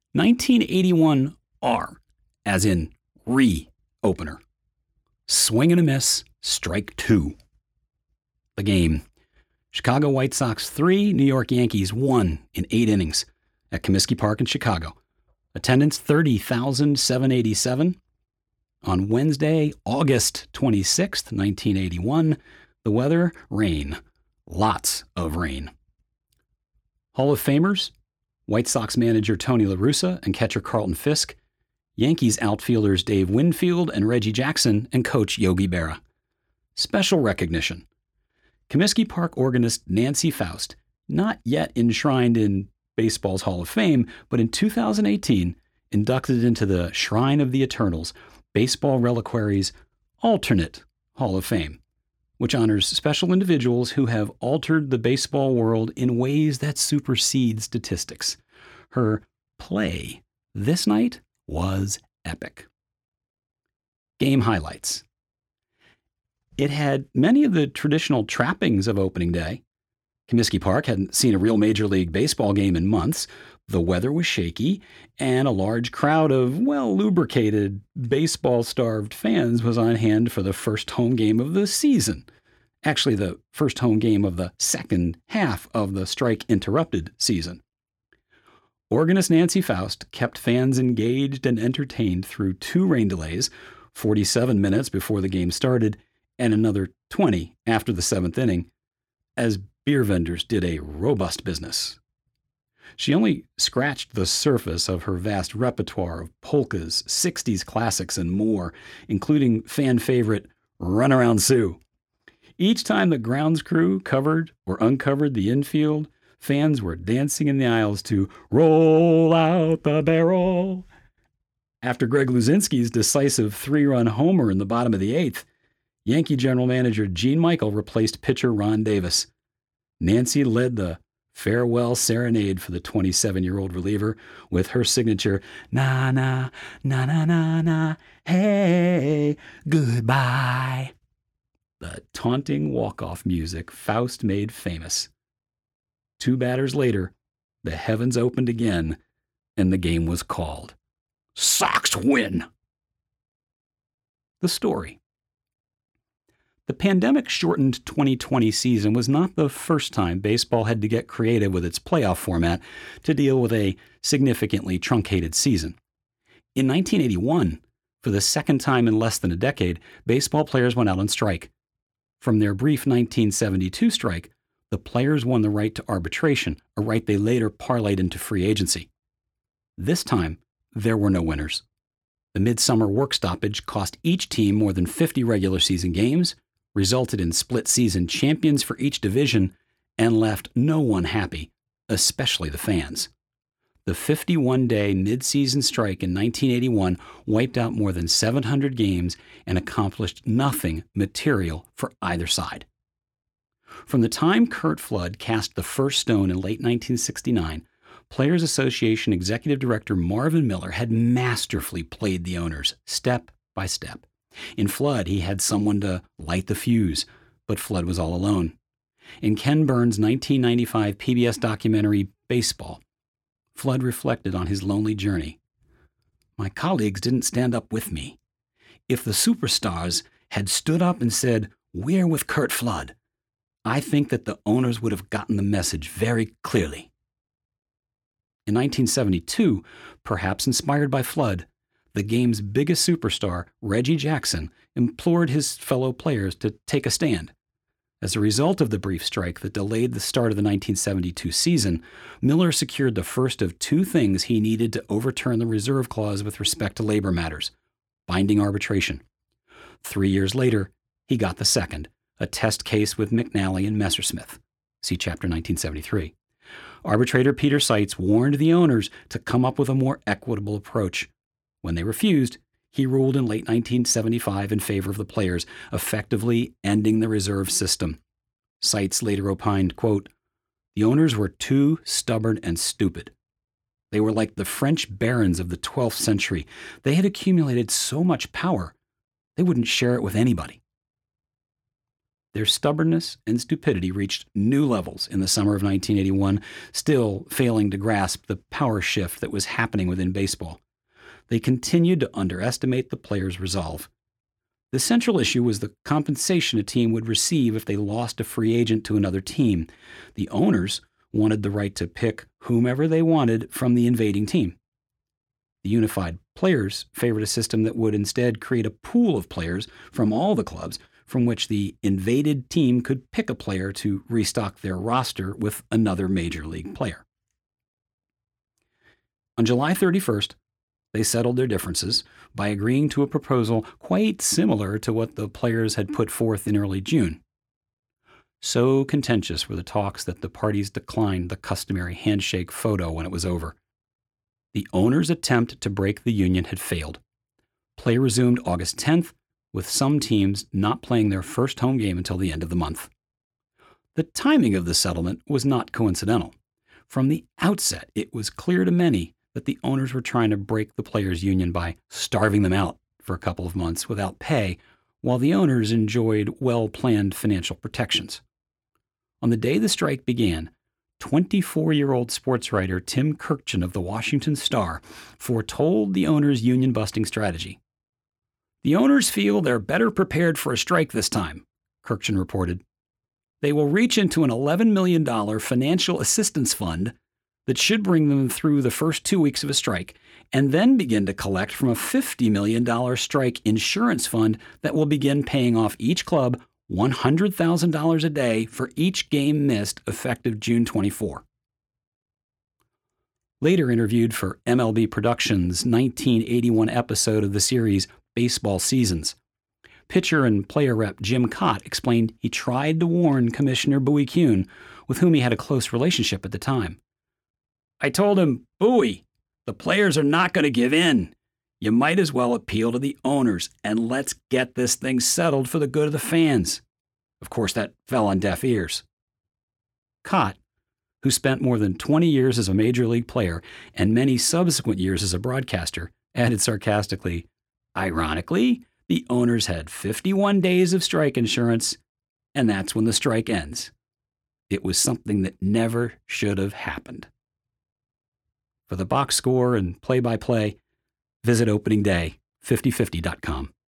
1981 R, as in re-opener. Swing and a miss, strike two. The game. Chicago White Sox 3, New York Yankees 1 in 8 innings at Comiskey Park in Chicago. Attendance 30,787. On Wednesday, August 26th, 1981, the weather, rain. Lots of rain. Hall of Famers, White Sox manager Tony La Russa and catcher Carlton Fisk, Yankees outfielders Dave Winfield and Reggie Jackson, and coach Yogi Berra. Special recognition. Comiskey Park organist Nancy Faust, not yet enshrined in baseball's Hall of Fame, but in 2018 inducted into the Shrine of the Eternals, Baseball Reliquary's alternate Hall of Fame, which honors special individuals who have altered the baseball world in ways that supersede statistics. Her play this night was epic. Game highlights. It had many of the traditional trappings of opening day. Comiskey Park hadn't seen a real Major League Baseball game in months. The weather was shaky, and a large crowd of well-lubricated, baseball-starved fans was on hand for the first home game of the season. Actually, the first home game of the second half of the strike-interrupted season. Organist Nancy Faust kept fans engaged and entertained through 2 rain delays, 47 minutes before the game started, and another 20 after the 7th inning, as beer vendors did a robust business. She only scratched the surface of her vast repertoire of polkas, 60s classics, and more, including fan favorite Run Around Sue. Each time the grounds crew covered or uncovered the infield, fans were dancing in the aisles to Roll Out the Barrel. After Greg Luzinski's decisive 3-run homer in the bottom of the 8th, Yankee general manager Gene Michael replaced pitcher Ron Davis. Nancy led the farewell serenade for the 27-year-old reliever with her signature, na na, na na na na, hey, goodbye. The taunting walk-off music Faust made famous. 2 batters later, the heavens opened again, and the game was called. Sox win! The story. The pandemic-shortened 2020 season was not the first time baseball had to get creative with its playoff format to deal with a significantly truncated season. In 1981, for the second time in less than a decade, baseball players went out on strike. From their brief 1972 strike, the players won the right to arbitration, a right they later parlayed into free agency. This time, there were no winners. The midsummer work stoppage cost each team more than 50 regular season games, resulted in split-season champions for each division, and left no one happy, especially the fans. The 51-day mid-season strike in 1981 wiped out more than 700 games and accomplished nothing material for either side. From the time Curt Flood cast the first stone in late 1969, Players Association Executive Director Marvin Miller had masterfully played the owners, step by step. In Flood, he had someone to light the fuse, but Flood was all alone. In Ken Burns' 1995 PBS documentary, Baseball, Flood reflected on his lonely journey. My colleagues didn't stand up with me. If the superstars had stood up and said, "We're with Curt Flood," I think that the owners would have gotten the message very clearly. In 1972, perhaps inspired by Flood, the game's biggest superstar, Reggie Jackson, implored his fellow players to take a stand. As a result of the brief strike that delayed the start of the 1972 season, Miller secured the first of 2 things he needed to overturn the reserve clause with respect to labor matters: binding arbitration. 3 years later, he got the second, a test case with McNally and Messersmith. See Chapter 1973. Arbitrator Peter Seitz warned the owners to come up with a more equitable approach. When they refused, he ruled in late 1975 in favor of the players, effectively ending the reserve system. Seitz later opined, quote, "The owners were too stubborn and stupid. They were like the French barons of the 12th century. They had accumulated so much power, they wouldn't share it with anybody." Their stubbornness and stupidity reached new levels in the summer of 1981, still failing to grasp the power shift that was happening within baseball. They continued to underestimate the players' resolve. The central issue was the compensation a team would receive if they lost a free agent to another team. The owners wanted the right to pick whomever they wanted from the invading team. The unified players favored a system that would instead create a pool of players from all the clubs from which the invaded team could pick a player to restock their roster with another major league player. On July 31st, they settled their differences by agreeing to a proposal quite similar to what the players had put forth in early June. So contentious were the talks that the parties declined the customary handshake photo when it was over. The owners' attempt to break the union had failed. Play resumed August 10th, with some teams not playing their first home game until the end of the month. The timing of the settlement was not coincidental. From the outset, it was clear to many that the owners were trying to break the players' union by starving them out for a couple of months without pay, while the owners enjoyed well-planned financial protections. On the day the strike began, 24-year-old sports writer Tim Kurkjian of the Washington Star foretold the owners' union-busting strategy. "The owners feel they're better prepared for a strike this time," Kurkjian reported. "They will reach into an $11 million financial assistance fund that should bring them through the first 2 weeks of a strike, and then begin to collect from a $50 million strike insurance fund that will begin paying off each club $100,000 a day for each game missed effective June 24. Later interviewed for MLB Productions' 1981 episode of the series Baseball Seasons, pitcher and player rep Jim Kaat explained he tried to warn Commissioner Bowie Kuhn, with whom he had a close relationship at the time. "I told him, Bowie, the players are not going to give in. You might as well appeal to the owners, and let's get this thing settled for the good of the fans." Of course, that fell on deaf ears. Kaat, who spent more than 20 years as a major league player and many subsequent years as a broadcaster, added sarcastically, "Ironically, the owners had 51 days of strike insurance, and that's when the strike ends. It was something that never should have happened." For the box score and play-by-play, visit openingday5050.com.